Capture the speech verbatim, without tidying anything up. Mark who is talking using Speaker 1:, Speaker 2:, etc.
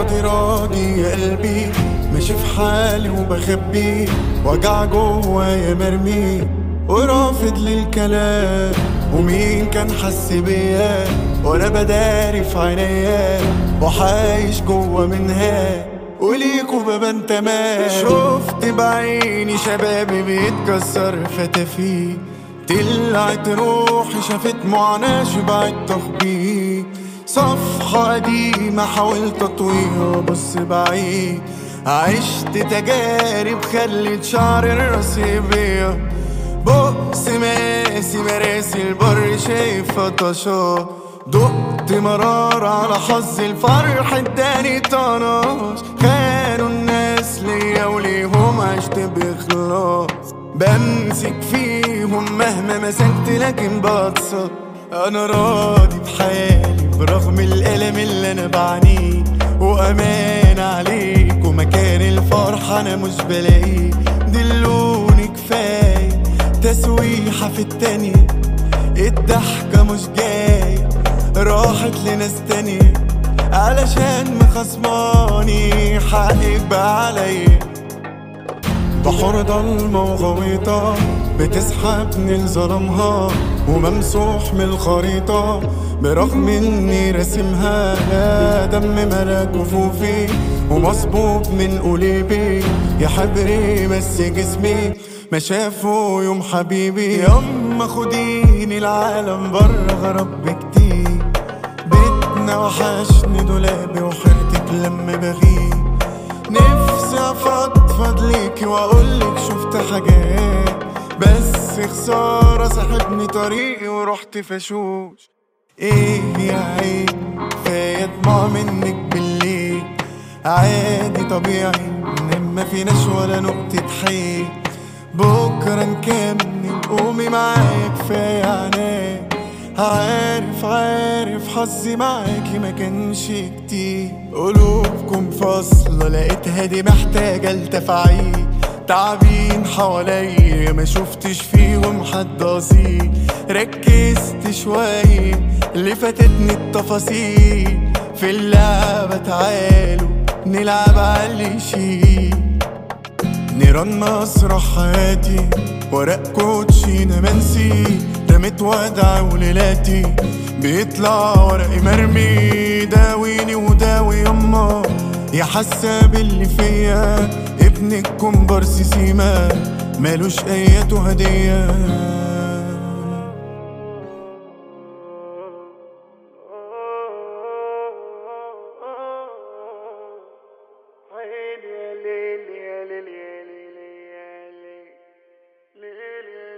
Speaker 1: راضي راضي يا قلبي، ماشي في حالي وبخبي وجع جوايا مرمي ورافض للكلام. ومين كان حس بيا وانا بداري في عينيا وحايش جوا منها وليكوا ببان تمام. شفت بعيني شبابي بيتكسر فتافيه، طلعت روحي شافت معاناة شبعت تخبيه. صفحة قديمة حاولت اطويها بص بعيد، عشت تجارب خلت شعر الراس بيا. بؤس ماسي مراسي البر شايف طشاش، دقت مرار على حظ الفرح اداني طناش. خانوا الناس ليا وليهم عشت بإخلاص، بمسك فيهم مهما مسكت لكن بتصل. انا راضي بحالي برغم الألم اللي انا بعانيه، وامان عليك ومكان الفرح انا مش بلاقيه. دلوني كفاية تسويحة في التانية، الضحكة مش جاية راحت لناس تانية، علشان مخصماني حقك بقى عليا. بحر ضلمة وغويطة بتسحبني لظلمها، وممسوح من الخريطة برغم اني راسمها. يا دم ملا جفوفي ومصبوب من قلبي، يا حبري بس جسمي ما شافه يوم حبيبي. ياما خديني العالم بره غرب بكتير، بيتنا وحشني دولابي وحيرتك لما بغيب. نفسي افضفض ليكي واقولك شفت حاجات، بس خسارة سحبني طريقي ورحت فشوش. ايه يا عين كفاية دموع منك بالليل، عادي طبيعي ننام ما فيناش ولا نقطة حيل. بكرة نكمل قومي معايا كفاية عناك، عارف عارف حظي معاكي ما كانش كتير. قلوبكم فاصلة لقيتها دي محتاجة لتفعيل، تعبين حواليا ما شفتش فيهم حد اصيل. ركزت شوية اللي فاتتني التفاصيل، في اللعبة تعالوا نلعب عاللي يشيل. نيران مسرح حياتي ورق كوتشينا منسي، رميت ودع وليلاتي بيطلع ورقي مرمي. داويني وداوي يما يا حاسة باللي فيا، ابنك كومبارس سيما مالوش اياته هدية. عيني يا ليل يا ليل يا ليل يا ليل.